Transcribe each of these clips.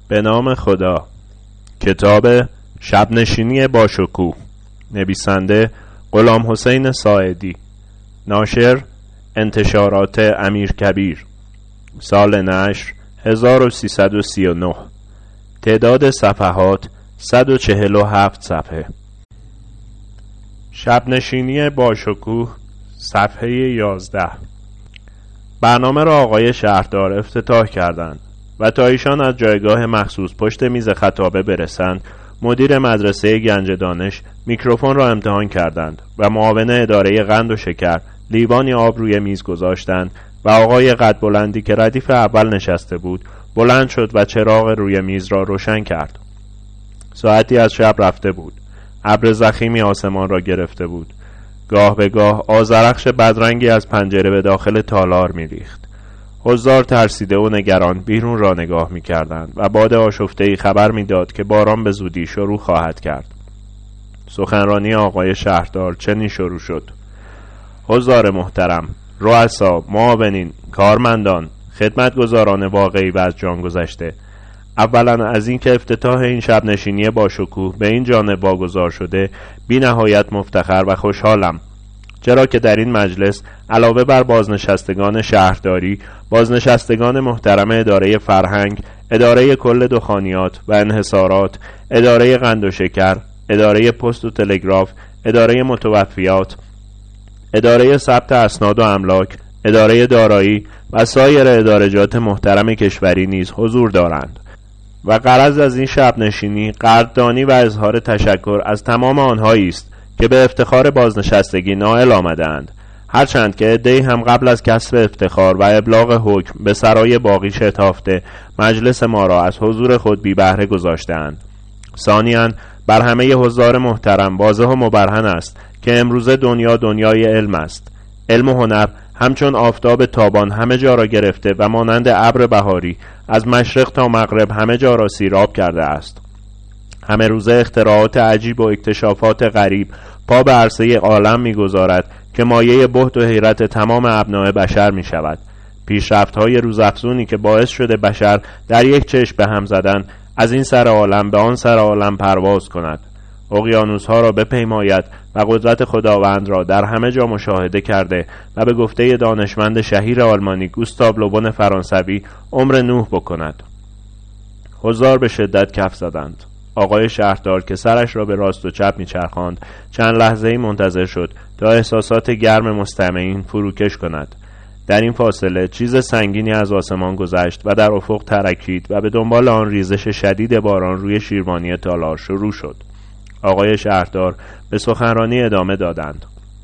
به نام خدا. کتاب شبنشینی باشکوه، نویسنده غلام حسین ساعدی، ناشر انتشارات امیرکبیر، سال نشر 1339، تعداد صفحات 147 صفحه. شبنشینی باشکوه، صفحه 11. برنامه را آقای شهردار افتتاح کردند و تا ایشان از جایگاه مخصوص پشت میز خطابه برسند، مدیر مدرسه گنج دانش میکروفون را امتحان کردند و معاون اداره قند و شکر لیوانی آب روی میز گذاشتند و آقای قد بلندی که ردیف اول نشسته بود بلند شد و چراغ روی میز را روشن کرد. ساعتی از شب رفته بود. ابر ضخیمی آسمان را گرفته بود. گاه به گاه آذرخش بدرنگی از پنجره به داخل تالار می‌ریخت. حضار ترسیده و نگران بیرون را نگاه می‌کردند و باد آشفته‌ای خبر می‌داد که باران به زودی شروع خواهد کرد. سخنرانی آقای شهردار چنین شروع شد: حضار محترم، رؤسا، معاونین، کارمندان، خدمتگزاران واقعی و از جان گذشته، اولا از این که افتتاح این شب نشینی باشکوه به این جانب واگذار شده بی نهایت مفتخر و خوشحالم، چرا که در این مجلس علاوه بر بازنشستگان شهرداری، بازنشستگان محترم اداره فرهنگ، اداره کل دخانیات و انحصارات، اداره قند و شکر، اداره پست و تلگراف، اداره متوفیات، اداره ثبت اسناد و املاک، اداره دارایی و سایر ادارجات محترم کشوری نیز حضور دارند و غرض از این شب نشینی قدردانی و اظهار تشکر از تمام آنهایی است که به افتخار بازنشستگی نائل آمدند، هرچند که عده‌ای هم قبل از کسب افتخار و ابلاغ حکم به سرای باقی شتافته مجلس ما را از حضور خود بی بهره گذاشتند. ثانیاً بر همه حضار محترم واضح و مبرهن است که امروزه دنیای علم است. علم و هنر همچون آفتاب تابان همه جا را گرفته و مانند ابر بهاری از مشرق تا مغرب همه جا را سیراب کرده است. همه روزه اختراعات عجیب و اکتشافات غریب پا به عرصه عالم می‌گذارد که مایه بهت و حیرت تمام ابناء بشر می‌شود. پیشرفت‌های روزافزونی که باعث شده بشر در یک چشم به هم زدن از این سر عالم به آن سر عالم پرواز کند، اقیانوس‌ها را بپیماید و قدرت خداوند را در همه جا مشاهده کرده و به گفته دانشمند شهیر آلمانی گوستاو لوبون فرانسوی عمر نوح بکند. حضار به شدت کف زدند. آقای شهردار که سرش را به راست و چپ میچرخاند چند لحظه‌ای منتظر شد تا احساسات گرم مستمعین فروکش کند. در این فاصله چیز سنگینی از آسمان گذشت و در افق ترکید و به دنبال آن ریزش شدید باران روی شیروانی تالار شروع شد. آقای شهردار به سخنرانی ادامه دادند: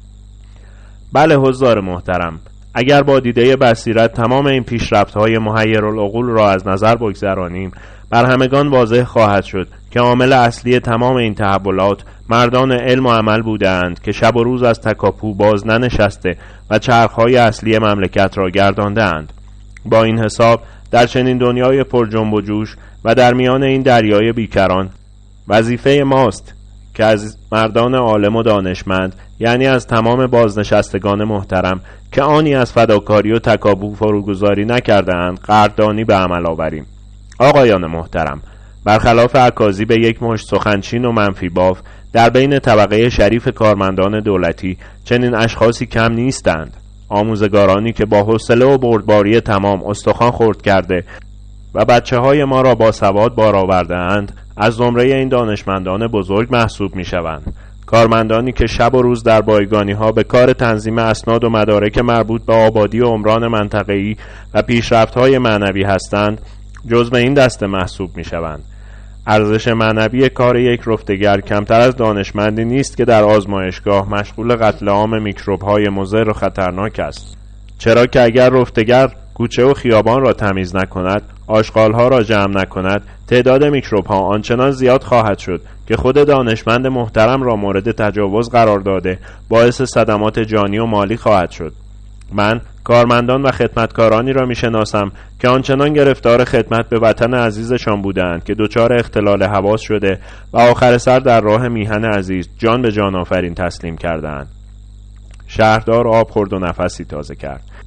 بله حضار محترم، اگر با دیده بصیرت تمام این پیشرفت‌های محیرالعقول را از نظر بگذرانیم، بر همگان واضح خواهد شد که عامل اصلی تمام این تحولات مردان علم و عمل بودند که شب و روز از تکاپو باز ننشسته و چرخهای اصلی مملکت را گرداندند. با این حساب در چنین دنیای پر جنب و جوش و در میان این دریای بیکران وظیفه ماست که از مردان عالم و دانشمند، یعنی از تمام بازنشستگان محترم که آنی از فداکاری و تکاپو فروگذاری نکردند قدردانی به عمل آوریم. آقایان محترم، برخلاف عکاسی به یک مشت سخنچین و منفی باف در بین طبقه شریف کارمندان دولتی چنین اشخاصی کم نیستند. آموزگارانی که با حوصله و بردباری تمام استخوان خرد کرده و بچه‌های ما را با سواد بار آورده‌اند از زمره این دانشمندان بزرگ محسوب می‌شوند. کارمندانی که شب و روز در بایگانی‌ها به کار تنظیم اسناد و مدارک مربوط به آبادی و عمران منطقه‌ای و پیشرفت‌های معنوی هستند جزو این دسته محسوب می‌شوند. ارزش معنوی کار یک رفتگر کمتر از دانشمندی نیست که در آزمایشگاه مشغول قتل عام میکروب‌های مضر و خطرناک است، چرا که اگر رفتگر کوچه و خیابان را تمیز نکند، آشغال‌ها را جمع نکند، تعداد میکروب‌ها آنچنان زیاد خواهد شد که خود دانشمند محترم را مورد تجاوز قرار داده باعث صدمات جانی و مالی خواهد شد. من کارمندان و خدمتکارانی را میشناسم که آنچنان گرفتار خدمت به وطن عزیزشان بودند که دچار اختلال حواس شده و آخر سر در راه میهن عزیز جان به جان آفرین تسلیم کردند. شهردار آب خورد و نفسی تازه کرد.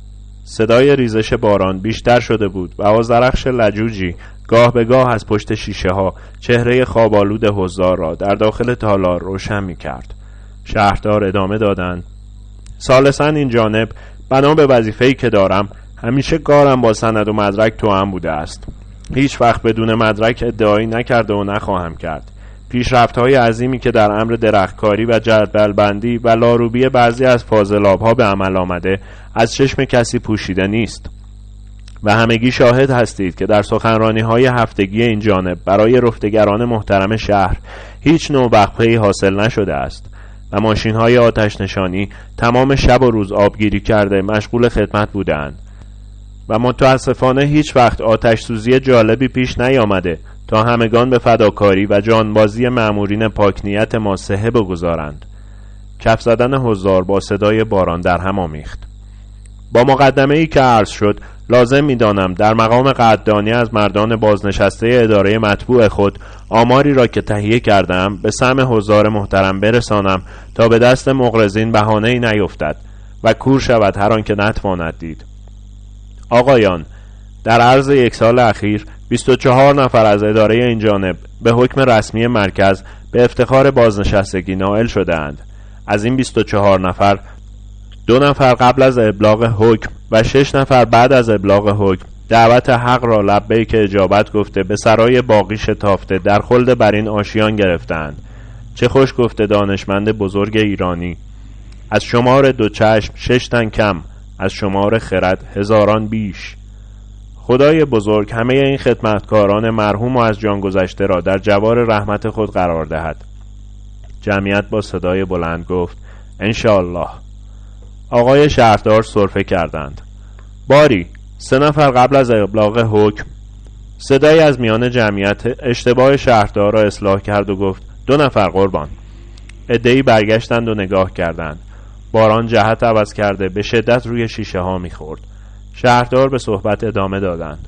صدای ریزش باران بیشتر شده بود و آذرخش لجوجی گاه به گاه از پشت شیشه ها چهره خوابالود حضار را در داخل تالار روشن می کرد. شهردار ادامه دادند: ثالثاً این جانب بنا به وظیفه‌ای که دارم همیشه کارم با سند و مدرک توأم بوده است. هیچ وقت بدون مدرک ادعایی نکرده و نخواهم کرد. پیشرفت‌های عظیمی که در امر درختکاری و جدول‌بندی و لاروبی بعضی از فاضلاب‌ها به عمل آمده از چشم کسی پوشیده نیست و همگی شاهد هستید که در سخنرانی‌های هفتگی این جانب برای رفتگران محترم شهر هیچ نوع وقفه‌ای حاصل نشده است و ماشین‌های آتش نشانی تمام شب و روز آبگیری کرده مشغول خدمت بودند و متاسفانه هیچ وقت آتش سوزی جالبی پیش نیامده تا همگان به فداکاری و جانبازی مأمورین پاکنیت ما صحه بگذارند. کف زدن حضار با صدای باران در هم آمیخت. با مقدمه‌ای که عرض شد لازم می‌دانم در مقام قدردانی از مردان بازنشسته اداره مطبوع خود آماری را که تهیه کردم به سمع حضار محترم برسانم تا به دست مغرضین بهانه‌ای نیفتد و کور شود هر آن که نتواند دید. آقایان، در عرض 1 سال اخیر 24 نفر از اداره این جانب به حکم رسمی مرکز به افتخار بازنشستگی نائل شده‌اند. از این 24 نفر 2 نفر قبل از ابلاغ حکم و 6 نفر بعد از ابلاغ حکم دعوت حق را لبیک اجابت گفته به سرای باقی شتافته در خلد بر این آشیان گرفتند. چه خوش گفته دانشمند بزرگ ایرانی: از شمار 2 چشم 6 تن کم، از شمار خرد هزاران بیش. خدای بزرگ همه این خدمتکاران مرحوم و از جان گذشته را در جوار رحمت خود قرار دهد. جمعیت با صدای بلند گفت: انشاءالله. آقای شهردار سرفه کردند: باری 3 نفر قبل از ابلاغ حکم. صدای از میان جمعیت اشتباه شهردار را اصلاح کرد و گفت: 2 نفر قربان. عده‌ای برگشتند و نگاه کردند. باران جهت عوض کرده به شدت روی شیشه ها می‌خورد. شهردار به صحبت ادامه دادند: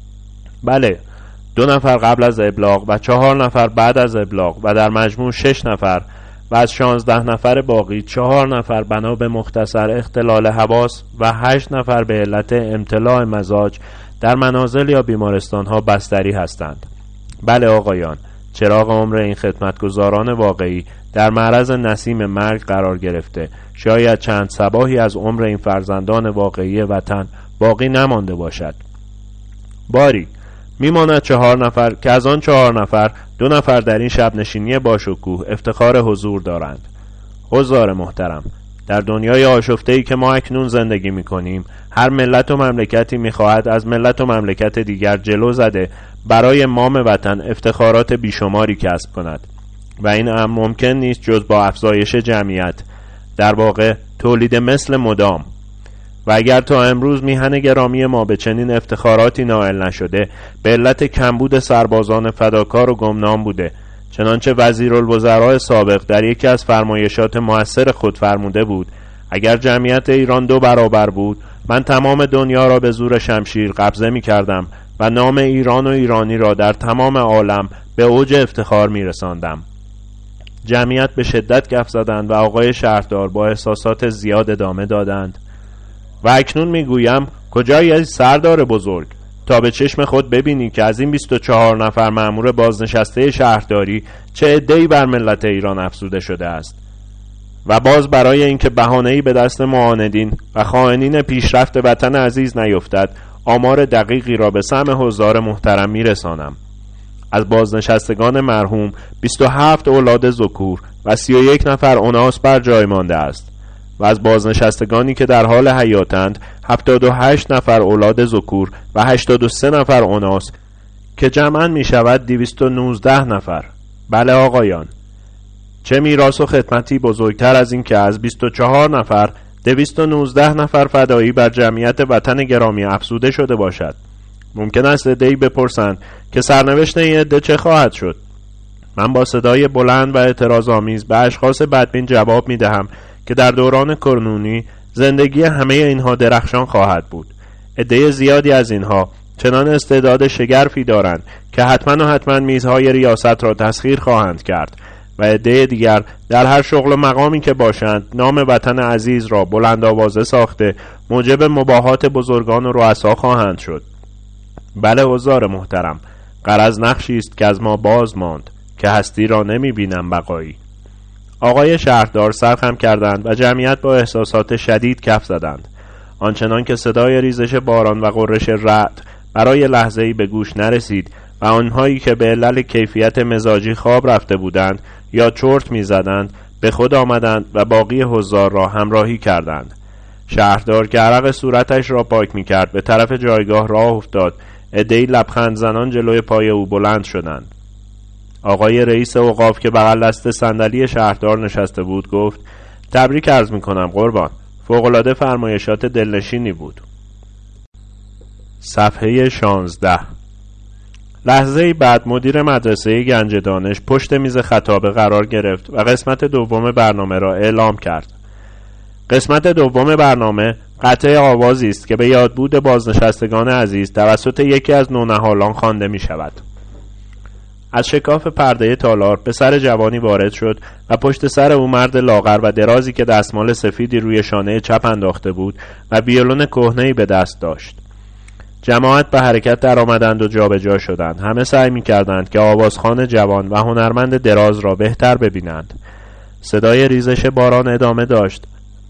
بله، 2 نفر قبل از ابلاغ و 4 نفر بعد از ابلاغ و در مجموع 6 نفر و از 16 نفر باقی 4 نفر بنا به مختصر اختلال حواس و 8 نفر به علت امتلاع مزاج در منازل یا بیمارستان ها بستری هستند. بله آقایان، چراغ عمر این خدمتگزاران واقعی در معرض نسیم مرگ قرار گرفته. شاید چند صباحی از عمر این فرزندان واقعی وطن باقی نمانده باشد. باری میماند 4 نفر که از آن 4 نفر 2 نفر در این شب نشینی باشکوه افتخار حضور دارند. حضار محترم، در دنیای آشفته‌ای که ما اکنون زندگی می‌کنیم هر ملت و مملکتی می‌خواهد از ملت و مملکت دیگر جلو زده برای مام وطن افتخارات بیشماری کسب کند و این امر ممکن نیست جز با افزایش جمعیت، در واقع تولید مثل مدام. و اگر تا امروز میهن گرامی ما به چنین افتخاراتی نائل نشده به علت کمبود سربازان فداکار و گمنام بوده، چنانچه وزیرالوزراء سابق در یکی از فرمایشات مؤثر خود فرموده بود: اگر جمعیت ایران 2 برابر بود من تمام دنیا را به زور شمشیر قبضه می کردم و نام ایران و ایرانی را در تمام عالم به اوج افتخار می رساندم. جمعیت به شدت کف زدند و آقای شهردار با احساسات زیاد ادامه دادند: و اکنون میگویم کجایی از سردار بزرگ تا به چشم خود ببینی که از این 24 نفر مأمور بازنشسته شهرداری چه عده‌ای بر ملت ایران افزوده شده است و باز برای اینکه بهانه‌ای به دست معاندین و خائنین پیشرفت وطن عزیز نیفتد آمار دقیقی را به سمع حضار محترم میرسانم. از بازنشستگان مرحوم 27 اولاد ذکور و 31 نفر اناث بر جای مانده است و از بازنشستگانی که در حال حیاتند 78 نفر اولاد ذکور و 83 نفر اناث که جمعاً می شود 219 نفر. بله آقایان، چه میراث و خدمتی بزرگتر از این که از 24 نفر 219 نفر فدایی بر جمعیت وطن گرامی افزوده شده باشد. ممکن است عده‌ای بپرسند که سرنوشت این عده چه خواهد شد. من با صدای بلند و اعتراض‌آمیز به اشخاص بدبین جواب می دهم که در دوران کنونی زندگی همه اینها درخشان خواهد بود. عده زیادی از اینها چنان استعداد شگرفی دارند که حتما میزهای ریاست را تسخیر خواهند کرد و عده دیگر در هر شغل و مقامی که باشند نام وطن عزیز را بلند آوازه ساخته موجب مباهات بزرگان و رؤسا خواهند شد. بله حضار محترم، غرض نقشی است که از ما باز ماند که هستی را نمی بینم بقایی. آقای شهردار سر خم کردند و جمعیت با احساسات شدید کف زدند. آنچنان که صدای ریزش باران و غرش رعد برای لحظه‌ای به گوش نرسید و آنهایی که به علل کیفیت مزاجی خواب رفته بودند یا چرت می‌زدند به خود آمدند و باقی حضار را همراهی کردند. شهردار که عرق صورتش را پاک می‌کرد به طرف جایگاه راه افتاد. عده‌ای لبخند زنان جلوی پای او بلند شدند. آقای رئیس اوقاف که بغل دست صندلی شهردار نشسته بود گفت: تبریک عرض می‌کنم قربان، فوق‌العاده فرمایشات دلنشینی بود. صفحه 16. لحظه‌ای بعد مدیر مدرسه گنج دانش پشت میز خطابه قرار گرفت و قسمت دوم برنامه را اعلام کرد. قسمت دوم برنامه قطعه آوازی است که به یادبود بازنشستگان عزیز توسط یکی از نونهالان خوانده می شود. از شکاف پرده تالار پسر جوانی وارد شد و پشت سر او مرد لاغر و درازی که دستمال سفیدی روی شانه چپ انداخته بود و ویولون کهنه‌ای به دست داشت. جماعت به حرکت در آمدند و جابجا شدند. همه سعی می کردند که آوازخوان جوان و هنرمند دراز را بهتر ببینند. صدای ریزش باران ادامه داشت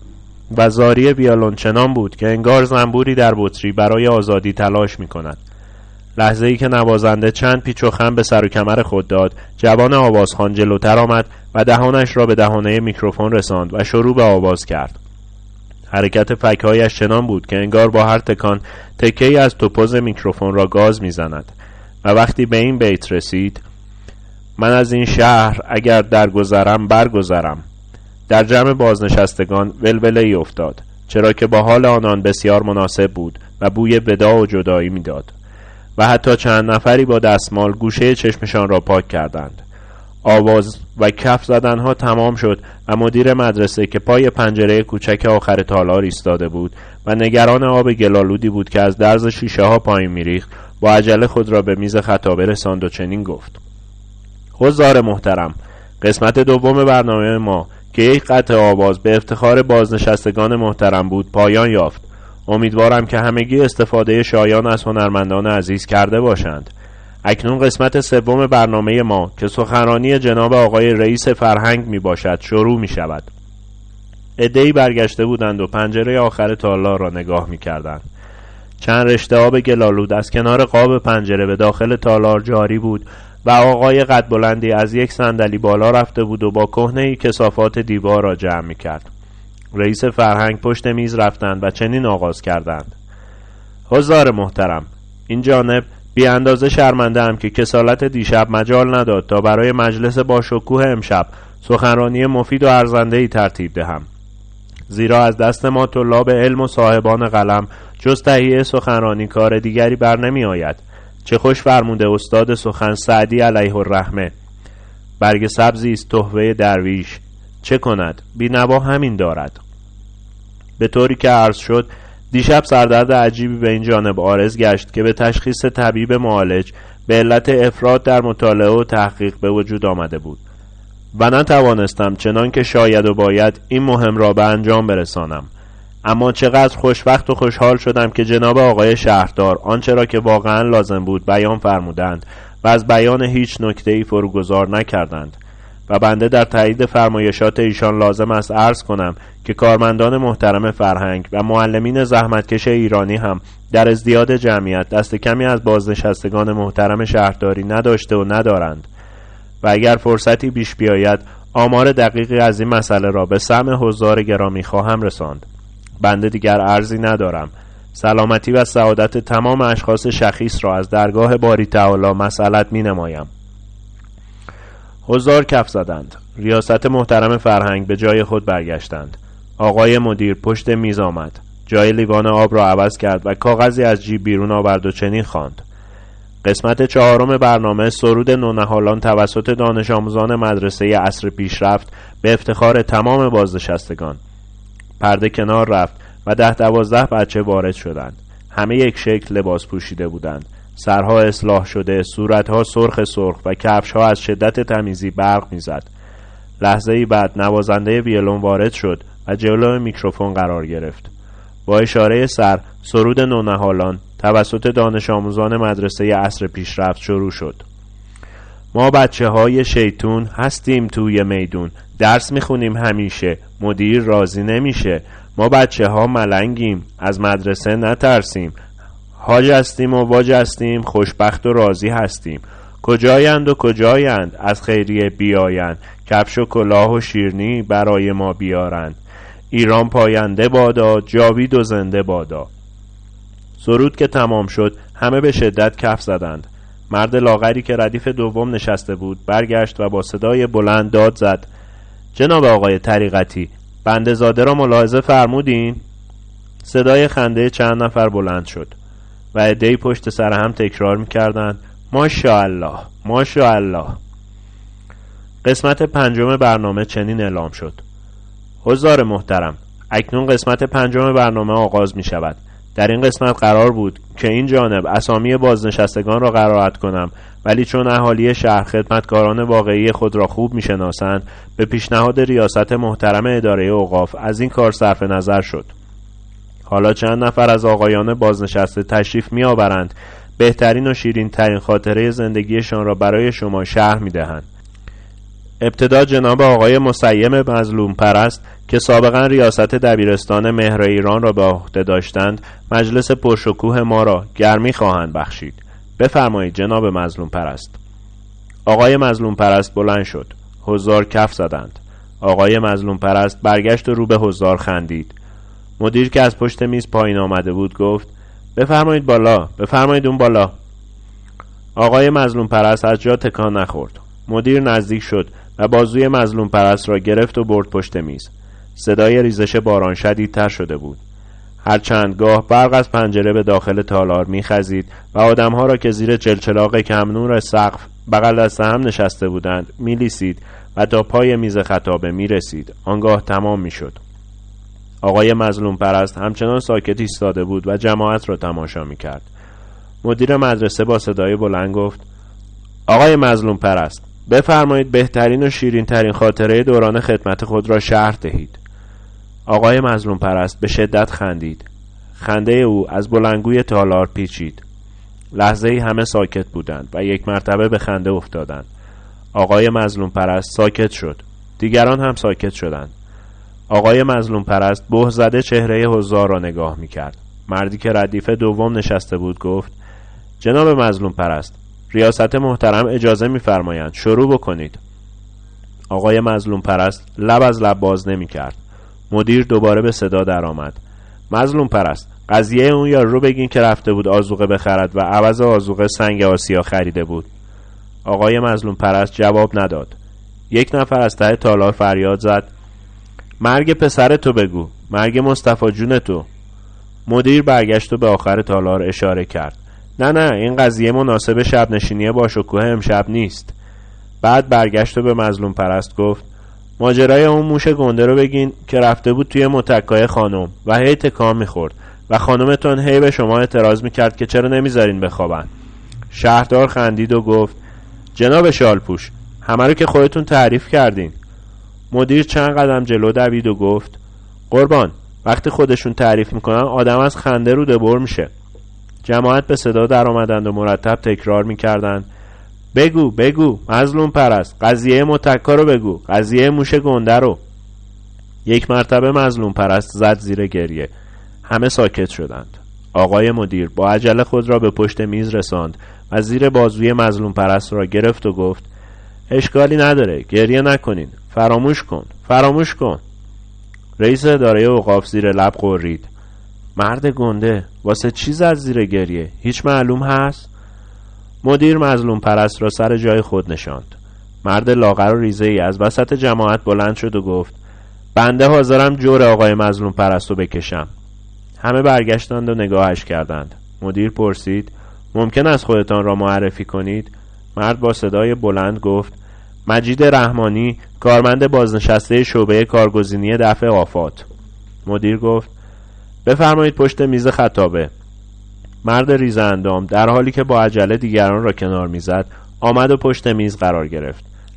و زاری ویولون چنان بود که انگار زنبوری در بطری برای آزادی تلاش می کند. لحظه ای که نوازنده چند پیچ و خم به سر و کمر خود داد، جوان آوازخوان جلوتر آمد و دهانش را به دهانه میکروفون رساند و شروع به آواز کرد. حرکت فک‌هایش چنان بود که انگار با هر تکان تکه‌ای از توپز میکروفون را گاز می‌زند و وقتی به این بیت رسید: من از این شهر اگر درگذرم برگذرم، در جمع بازنشستگان ولوله‌ای افتاد، چرا که با حال آنان بسیار مناسب بود و بوی وداع و جدایی می‌داد و حتی چند نفری با دستمال گوشه چشمشان را پاک کردند. آواز و کف زدنها تمام شد و مدیر مدرسه که پای پنجره کوچک آخر تالار ایستاده بود و نگران آب گلالودی بود که از درز شیشه ها پایین میریخت، با عجله خود را به میز خطابه رساند و چنین گفت: حضار محترم، قسمت دوم برنامه ما که یک قطعه آواز به افتخار بازنشستگان محترم بود پایان یافت. امیدوارم که همگی استفاده شایان از هنرمندان عزیز کرده باشند. اکنون قسمت سوم برنامه ما که سخنرانی جناب آقای رئیس فرهنگ می باشد شروع می شود. عده‌ای برگشته بودند و پنجره آخر تالار را نگاه می کردند. چند رشته آب گلالود از کنار قاب پنجره به داخل تالار جاری بود و آقای قد بلندی از یک صندلی بالا رفته بود و با کهنه‌ای کثافات دیوار را جمع می کرد. رئیس فرهنگ پشت میز رفتند و چنین آغاز کردند: حضار محترم، این جانب بی اندازه شرمنده ام که کسالت دیشب مجال نداد تا برای مجلس با شکوه امشب سخنرانی مفید و ارزنده‌ای ترتیب دهم، زیرا از دست ما طلاب علم و صاحبان قلم جز تهیه سخنرانی کار دیگری بر نمی آید. چه خوش فرموده استاد سخن سعدی علیه الرحمه: برگ سبزی است تحفه درویش، چه کند بی‌نوا همین دارد. به طوری که عرض شد دیشب سردرد عجیبی به این جانب عارض گشت که به تشخیص طبیب معالج به علت افراط در مطالعه و تحقیق به وجود آمده بود و نتوانستم چنان که شاید و باید این مهم را به انجام برسانم. اما چقدر خوشبخت و خوشحال شدم که جناب آقای شهردار آنچه را که واقعا لازم بود بیان فرمودند و از بیان هیچ نکته‌ای فروگذار نکردند و بنده در تایید فرمایشات ایشان لازم است عرض کنم که کارمندان محترم فرهنگ و معلمین زحمتکش ایرانی هم در ازدیاد جمعیت دست کمی از بازنشستگان محترم شهرداری نداشته و ندارند و اگر فرصتی پیش بیاید آمار دقیقی از این مسئله را به سمع حضار گرامی خواهم رساند. بنده دیگر عرضی ندارم. سلامتی و سعادت تمام اشخاص شخیص را از درگاه باری تعالی مسئلت می نمایم. حضار کف زدند. ریاست محترم فرهنگ به جای خود برگشتند. آقای مدیر پشت میز آمد. جای لیوان آب را عوض کرد و کاغذی از جیب بیرون آورد و چنین خواند: قسمت چهارم برنامه سرود نونهالان توسط دانش آموزان مدرسه عصر پیشرفت به افتخار تمام بازنشستگان. پرده کنار رفت و 10-12 بچه وارد شدند. همه یک شکل لباس پوشیده بودند. سرها اصلاح شده، صورتها سرخ و کفشها از شدت تمیزی برق میزد. لحظه‌ای بعد نوازنده ویولون وارد شد و جلوی میکروفون قرار گرفت. با اشاره سر سرود نونهالان توسط دانش آموزان مدرسه عصر پیشرفت شروع شد. ما بچه‌های شیطون هستیم توی میدون، درس میخونیم همیشه، مدیر راضی نمیشه. ما بچه‌ها ملنگیم، از مدرسه نترسیم، حاج هستیم و واج هستیم، خوشبخت و راضی هستیم. کجایند و کجایند از خیریه بیایند، کفش و کلاه و شیرنی برای ما بیارند. ایران پاینده بادا، جاوید و زنده بادا. سرود که تمام شد همه به شدت کف زدند. مرد لاغری که ردیف دوم نشسته بود برگشت و با صدای بلند داد زد: جناب آقای طریقتی، بنده زاده را ملاحظه فرمودین؟ صدای خنده چند نفر بلند شد و عده‌ای پشت سر هم تکرار می‌کردند: ماشاءالله، ماشاءالله. قسمت 5 برنامه چنین اعلام شد: حضار محترم، اکنون قسمت 5 برنامه آغاز می شود. در این قسمت قرار بود که این جانب اسامی بازنشستگان را قرائت کنم، ولی چون اهالی شهر خدمتکاران واقعی خود را خوب می شناسند، به پیشنهاد ریاست محترم اداره اوقاف از این کار صرف نظر شد. حالا چند نفر از آقایان بازنشسته تشریف می آورند، بهترین و شیرین ترین خاطره زندگیشان را برای شما شرح می دهند. ابتدا جناب آقای مسیم مظلوم پرست که سابقا ریاست دبیرستان مهر ایران را به عهده داشتند، مجلس پرشکوه ما را گرمی خواهند بخشید. بفرمایید جناب مظلوم پرست. آقای مظلوم پرست بلند شد. حضار کف زدند. آقای مظلوم پرست برگشت و رو به حضار خندید. مدیر که از پشت میز پایین آمده بود گفت: بفرمایید بالا، بفرمایید اون بالا. آقای مظلوم پرست از جا تکان نخورد. مدیر نزدیک شد و بازوی مظلوم پرست را گرفت و برد پشت میز. صدای ریزش باران شدیدتر شده بود. هر چند گاه برق از پنجره به داخل تالار می‌خزید و آدم‌ها را که زیر چلچلاق کم نور سقف بغل دست هم نشسته بودند می‌لیسید و تا پای میز خطابه می‌رسید. آنگاه تمام می‌شد. آقای مظلوم پرست همچنان ساکت ایستاده بود و جماعت را تماشا می‌کرد. مدیر مدرسه با صدای بلند گفت: آقای مظلوم پرست، بفرمایید بهترین و شیرین ترین خاطره دوران خدمت خود را شرح دهید. آقای مظلوم پرست به شدت خندید. خنده او از بلندگوی تالار پیچید. لحظه‌ای همه ساکت بودند و یک مرتبه به خنده افتادند. آقای مظلوم پرست ساکت شد. دیگران هم ساکت شدند. آقای مظلوم پرست بهت زده چهره حضار را نگاه می‌کرد. مردی که ردیف دوم نشسته بود گفت: جناب مظلوم پرست، ریاست محترم اجازه می‌فرمایند شروع بکنید. آقای مظلوم پرست لب از لب باز نمی‌کرد. مدیر دوباره به صدا درآمد: مظلوم پرست، قضیه اون یارو رو بگین که رفته بود آذوقه بخرد و عوض آذوقه سنگ آسیا خریده بود. آقای مظلوم پرست جواب نداد. یک نفر از ته تالار فریاد زد: مرگ پسر تو بگو، مرگ مصطفی جون تو. مدیر برگشت و به آخر تالار اشاره کرد: نه این قضیه مناسب شب نشینی با شکوه امشب نیست. بعد برگشت و به مظلوم پرست گفت: ماجرای اون موش گنده رو بگین که رفته بود توی متکای خانم و هی تکان میخورد و خانمتون هی به شما اعتراض میکرد که چرا نمیذارین بخوابن. شهردار خندید و گفت: جناب شالپوش، همه رو که خودتون تعریف کردین. مدیر چند قدم جلو دوید و گفت: قربان، وقتی خودشون تعریف میکنن آدم از خنده رو دبر میشه. جماعت به صدا در آمدند و مرتب تکرار میکردند: بگو مظلوم پرست، قضیه متکا رو بگو، قضیه موش گنده رو. یک مرتبه مظلوم پرست زد زیر گریه. همه ساکت شدند. آقای مدیر با عجله خود را به پشت میز رساند و زیر بازوی مظلوم پرست را گرفت و گفت: اشکالی نداره، گریه نکنین، فراموش کن. رئیس اداره اوقاف زیر لب غرید: مرد گنده، واسه چی زد زیر گریه؟ هیچ معلوم هست؟ مدیر مظلوم پرست را سر جای خود نشاند. مرد لاغر و ریزه‌ای از وسط جماعت بلند شد و گفت: بنده حاضرم جور آقای مظلوم پرست رو بکشم. همه برگشتند و نگاهش کردند. مدیر پرسید: ممکن است خودتان را معرفی کنید؟ مرد با صدای بلند گفت: مجید رحمانی، کارمند بازنشسته شعبه کارگزینی دفع آفات. مدیر گفت: بفرمایید پشت میز خطابه. مرد ریزه اندام در حالی که با عجله دیگران را کنار میزد آمد و پشت میز قرار گرفت.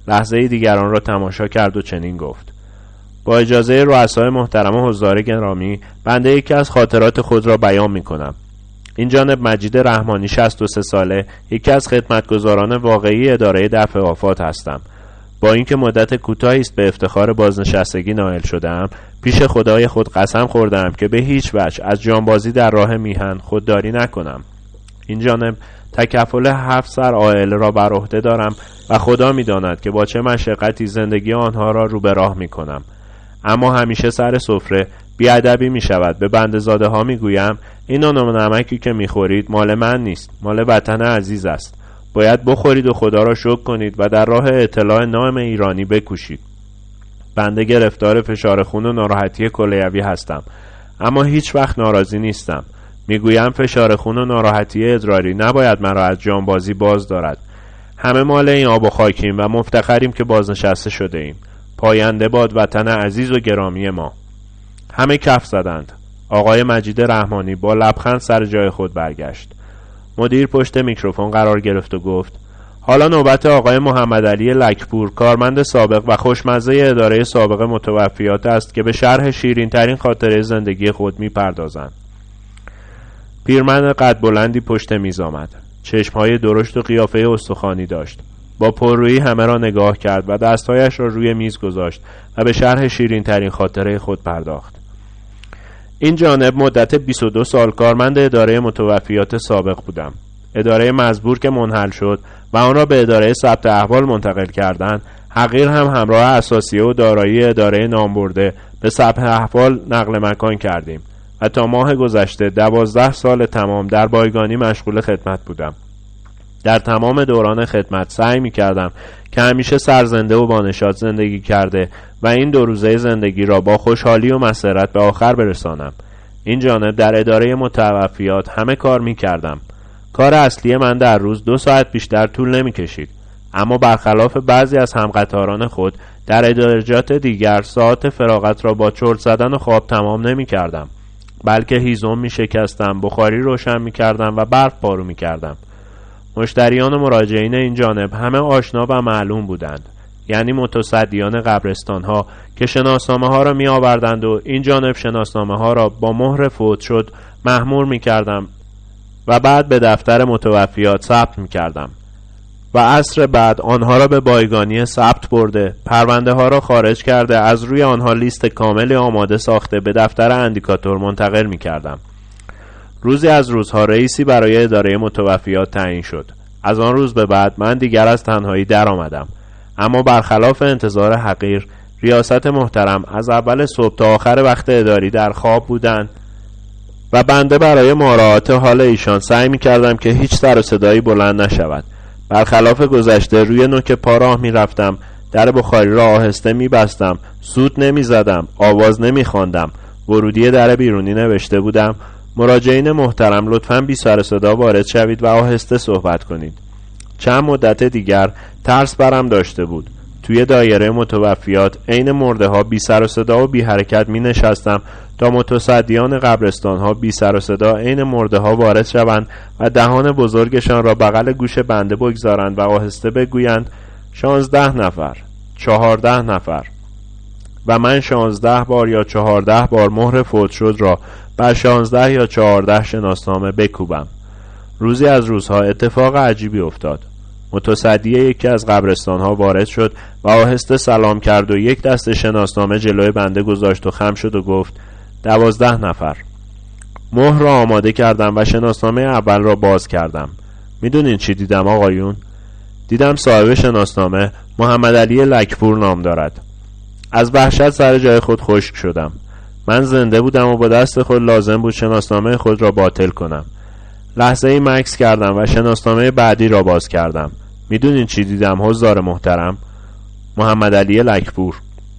لحظه دیگران را تماشا کرد و چنین گفت: با اجازه رؤسای محترم و حضار گرامی، بنده یکی از خاطرات خود را بیان می کنم. این جانب مجید رحمانی 63 ساله، یکی از خدمتگزاران واقعی اداره دفع آفات هستم. با اینکه مدت کوتاهی است به افتخار بازنشستگی نائل شده‌ام، پیش خدای خود قسم خوردم که به هیچ وجه از جانبازی در راه میهن خودداری نکنم. این جانب تکفل 7 سر عائله را بر عهده دارم و خدا می‌داند که با چه مشقتی زندگی آنها را رو به راه می‌کنم. اما همیشه سر سفره بی‌ادبی می‌شود. به بنده‌زاده ها می‌گویم این نان و نمکی که می‌خورید مال من نیست، مال وطن عزیز است. باید بخورید و خدا را شکر کنید و در راه اطلاع نام ایرانی بکوشید. بنده گرفتار فشار خون و ناراحتی کلیوی هستم، اما هیچ وقت ناراضی نیستم. میگویم فشار خون و ناراحتی ادراری نباید مرا از جانبازی باز دارد. همه مال این آب و خاکیم و مفتخریم که بازنشسته شده ایم. پاینده باد وطن عزیز و گرامی ما. همه کف زدند. آقای مجید رحمانی با لبخند سر جای خود برگشت. مدیر پشت میکروفون قرار گرفت و گفت: حالا نوبت آقای محمدعلی لکپور، کارمند سابق و خوشمزه اداره سابق متوفیات است که به شرح شیرین ترین خاطره زندگی خود میپردازند. پیرمرد قد بلندی پشت میز آمد. چشمهای درشت و قیافه استخوانی داشت. با پررویی همه را نگاه کرد و دستهایش را روی میز گذاشت و به شرح شیرین ترین خاطره خود پرداخت. این جانب مدت 22 سال کارمند اداره متوفیات سابق بودم. اداره مزبور که منحل شد و آن را به اداره ثبت احوال منتقل کردند، حقیر هم همراه اساسیه و دارایی اداره نامبرده به ثبت احوال نقل مکان کردیم و تا ماه گذشته 12 سال تمام در بایگانی مشغول خدمت بودم. در تمام دوران خدمت سعی می کردم که همیشه سرزنده و با نشاط زندگی کرده و این 2 روزه زندگی را با خوشحالی و مسرت به آخر برسانم. این جانب در اداره متوفیات همه کار می کردم. کار اصلی من در روز 2 ساعت بیشتر طول نمی کشید، اما برخلاف بعضی از همقطاران خود در ادارجات دیگر ساعت فراغت را با چرت زدن و خواب تمام نمی کردم، بلکه هیزم می شکستم، بخاری روشن می کردم و برف بارو می کردم. مشتریان و مراجعین این جانب همه آشنا و معلوم بودند، یعنی متصدیان قبرستان ها که شناسنامه ها را می آوردند و این جانب شناسنامه ها را با مهر فوت شد مهمور می کردم و بعد به دفتر متوفیات ثبت می کردم و عصر بعد آنها را به بایگانی ثبت برده، پرونده ها را خارج کرده، از روی آنها لیست کاملی آماده ساخته به دفتر اندیکاتور منتقل می کردم. روزی از روزها رئیسی برای اداره متوفیات تعیین شد. از آن روز به بعد من دیگر از تنهایی در آمدم، اما برخلاف انتظار حقیر، ریاست محترم از اول صبح تا آخر وقت اداری در خواب بودند و بنده برای مراعات حال ایشان سعی می کردم که هیچ سر و صدایی بلند نشود. برخلاف گذشته روی نوک پا راه می رفتم، در بخاری را آهسته می بستم، سوت نمی زدم، آواز نمی خواندم، ورودی در بیرونی نوشته بودم: مراجعین محترم لطفاً بی سر و صدا وارد شوید و آهسته صحبت کنید. چند مدت دیگر ترس برم داشته بود. توی دایره متوفیات عین مرده ها بی سر و صدا و بی حرکت می نشستم تا متصدیان قبرستان ها بی سر و صدا عین مرده ها وارد شوند و دهان بزرگشان را بغل گوش بنده بگذارند و آهسته بگویند 16 نفر، 14 نفر و من 16 بار یا 14 بار مهر فوت شد را بر 16 یا 14 شناسنامه بکوبم. روزی از روزها اتفاق عجیبی افتاد. متصدی یکی از قبرستان ها وارد شد و آهسته سلام کرد و یک دسته شناسنامه جلوی بنده گذاشت و خم شد و گفت 12 نفر. مهر را آماده کردم و شناسنامه اول را باز کردم. میدونین چی دیدم آقایون؟ دیدم صاحب شناسنامه محمدعلی لکپور نام دارد. از وحشت سر جای خود خشک شدم. من زنده بودم و با دست خود لازم بود شناسنامه خود را باطل کنم. لحظه ای مکث کردم و شناسنامه بعدی را باز کردم. میدونین چی دیدم حضار محترم؟ محمدعلی لکپور.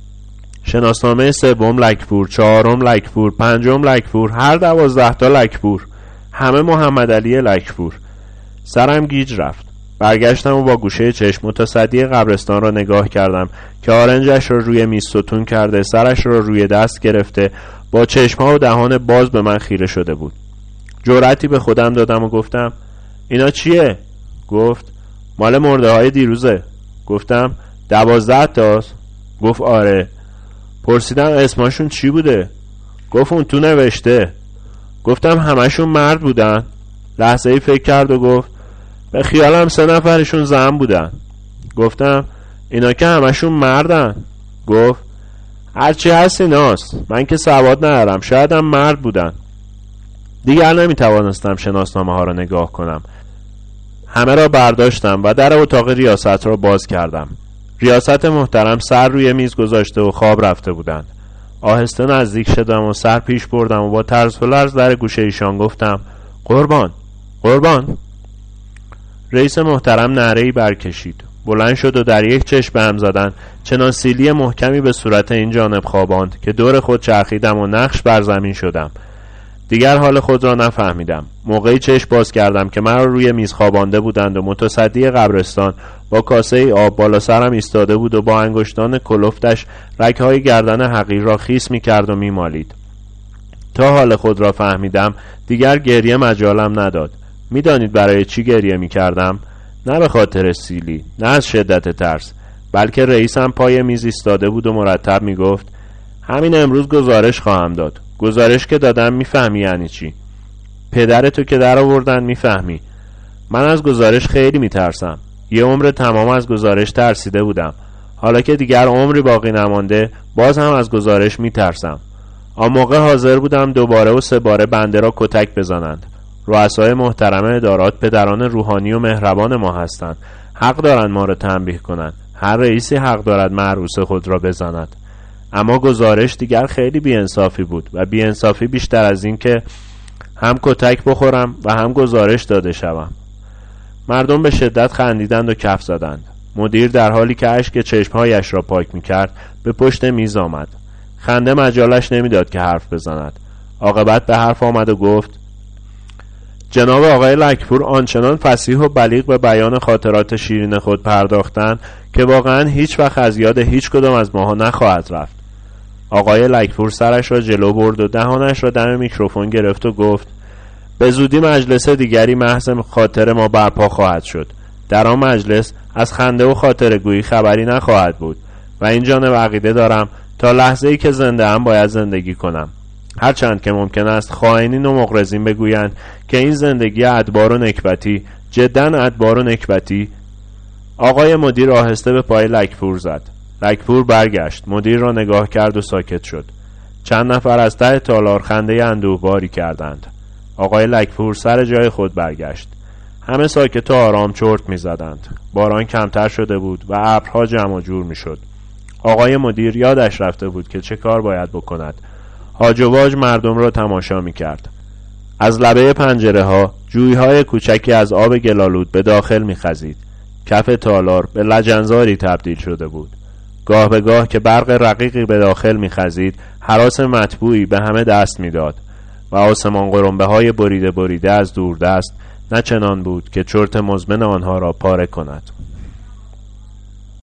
شناسنامه سوم لکپور، چهارم لکپور، پنجم لکپور، هر 12 تا لکپور، همه محمدعلی لکپور. سرم گیج رفت. برگشتم و با گوشه چشم متصدی قبرستان را نگاه کردم که آرنجش را روی میز ستون کرده، سرش را روی دست گرفته، با چشم‌ها و دهان باز به من خیره شده بود. جرأتی به خودم دادم و گفتم اینا چیه؟ گفت مال مرده های دیروزه. گفتم 12 تاست؟ گفت آره. پرسیدم اسمشون چی بوده؟ گفت اون تو نوشته. گفتم همشون مرد بودن؟ لحظه ای فکر کرد و گفت به خیالم 3 نفرشون زن بودن. گفتم اینا که همشون مردن. گفت هرچی هست ایناست، من که سواد ندارم، شاید هم مرد بودن. دیگر نمیتوانستم شناسنامه ها را نگاه کنم. همه را برداشتم و در اتاق ریاست را باز کردم. ریاست محترم سر روی میز گذاشته و خواب رفته بودند. آهسته نزدیک شدم و سر پیش بردم و با طرز و لرز در گوشه ایشان گفتم قربان، قربان. رئیس محترم نعره‌ای برکشید، بلند شد و در یک چشم به هم زدن چنان سیلی محکمی به صورت این جانب خواباند که دور خود چرخیدم و نقش بر زمین شدم. دیگر حال خود را نفهمیدم. موقعی چشم باز کردم که مرا روی میز خوابانده بودند و متصدی قبرستان با کاسه آب بالا سرم ایستاده بود و با انگشتان کلفتش رگ‌های گردن حقیر را خیس می‌کرد و می‌مالید. تا حال خود را فهمیدم دیگر گریه مجالم نداد. می‌دانید برای چی گریه می‌کردم؟ نه به خاطر سیلی، نه از شدت ترس، بلکه رئیسم پای میز ایستاده بود و مرتب می‌گفت همین امروز گزارش خواهم داد. گزارش که دادم میفهمی یعنی چی؟ پدرتو که در آوردن میفهمی. من از گزارش خیلی میترسم. یه عمر تمام از گزارش ترسیده بودم. حالا که دیگر عمری باقی نمانده باز هم از گزارش میترسم. آن موقع حاضر بودم 2 باره و 3 باره بنده را کتک بزنند. رؤسای محترم ادارات پدران روحانی و مهربان ما هستند. حق دارند ما را تنبیه کنند. هر رئیسی حق دارد معروس خود را بزند. اما گزارش دیگر خیلی بی‌انصافی بود و بی‌انصافی بیشتر از این که هم کتک بخورم و هم گزارش داده شوم. مردم به شدت خندیدند و کف زدند. مدیر در حالی که اشک چشمهایش را پاک می‌کرد به پشت میز آمد. خنده مجالش نمیداد که حرف بزند. عاقبت به حرف آمد و گفت جناب آقای لکپور آنچنان فصیح و بلیغ به بیان خاطرات شیرین خود پرداختند که واقعا هیچ وقت از یاد هیچ کدام از ماها نخواهد رفت. آقای لکپور سرش را جلو برد و دهانش را دم میکروفون گرفت و گفت به زودی مجلس دیگری محض خاطر ما برپا خواهد شد. در آن مجلس از خنده و خاطرگویی خبری نخواهد بود و این جانب عقیده دارم تا لحظه‌ای که زنده ام باید زندگی کنم. هرچند که ممکن است خائنین و مغرضین بگویند که این زندگی ادبار و نکبتی، جداً ادبار و نکبتی. آقای مدیر آهسته به پای لکپور زد. لکپور برگشت، مدیر را نگاه کرد و ساکت شد. چند نفر از ته تالار خنده اندوهباری کردند. آقای لکپور سر جای خود برگشت. همه ساکت و آرام چرت می زدند. باران کمتر شده بود و ابرها جمع و جور می شد. آقای مدیر یادش رفته بود که چه کار باید بکند. هاج و واج مردم را تماشا می کرد. از لبه پنجره ها جویهای کوچکی از آب گلالود به داخل می خزید. کف تالار به لجنزاری تبدیل شده بود. گاه به گاه که برق رقیقی به داخل می خزید هراس مطبوعی به همه دست می داد و آسمان قرنبه های بریده بریده از دوردست نه چنان بود که چرت مزمن آنها را پاره کند.